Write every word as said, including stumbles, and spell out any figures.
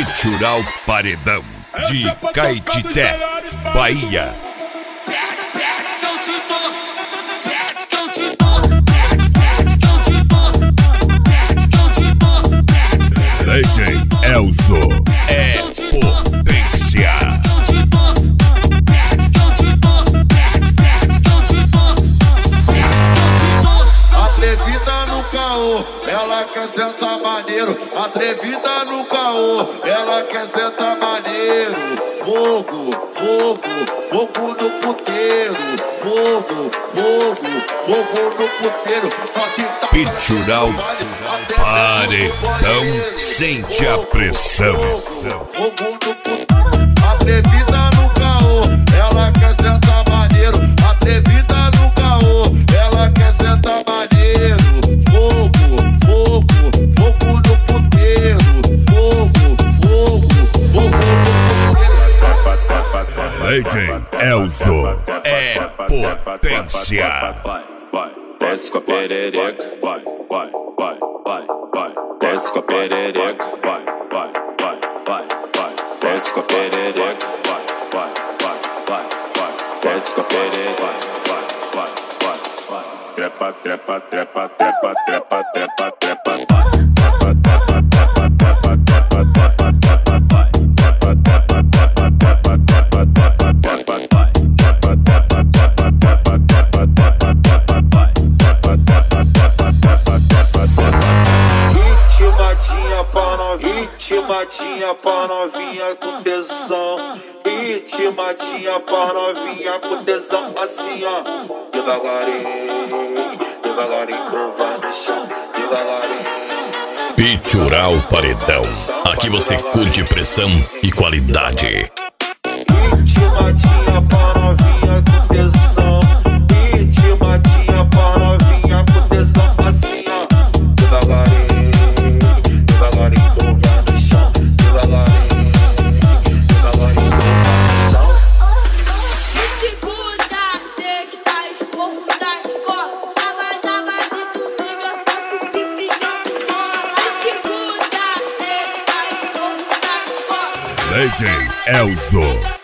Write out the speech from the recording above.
Cultural Paredão de Caetité, Bahia. D J Elzo é potência. Atrevida no caô, ela quer sentar maneiro. Atrevida no caô, ela quer sentar maneiro. Fogo, fogo, fogo no puteiro. Fogo, fogo, fogo no puteiro. Cultural Paredão, sente a pressão. Fogo no puteiro. Atrevida no caô, ela quer sentar maneiro. Atrevida no caô, ela quer sentar maneiro. Fogo, fogo, fogo no puteiro. Fogo, fogo, fogo no puteiro. D J Elzo é potência. Vai, vai, desce com a perereca. Vai, vai, vai, vai, vai. Desce com a perereca. Vai, vai, vai, vai, vai. Desce com a perereca. Vai, vai, vai, vai, vai. Desce com a perereca. Vai, vai, vai, vai. Trepa, trepa, trepa, trepa, trepa, trepa, trepa, vai. Trepa, trepa, trepa, trepa, trepa, trepa, trepa, vai. Trepa, trepa, trepa, trepa, trepa, trepa, trepa, vai. Trepa, trepa, trepa, trepa, trepa, trepa, trepa, vai. Trepa, trepa, trepa, trepa, trepa, trepa. Ritmadinha pra novinha, ritmadinha pra novinha com tesão. Ritmadinha pra novinha com tesão, assim ó. Devagarinho, devagarinho, curva no chão, devagarinho. Cultural Paredão, aqui você curte pressão e qualidade. Ritmadinha pra novinha com tesão. Ritmadinha pra novinha com tesão, assim ó. Devagarinho, devagarinho, curva no chão, devagarinho, devagarinho, curva no chão. Segunda, sexta, esporro da escola. Sábado, sábado e domingo é só pro pipi joga bola. Segunda, sexta, esporro da escola. D J Elzo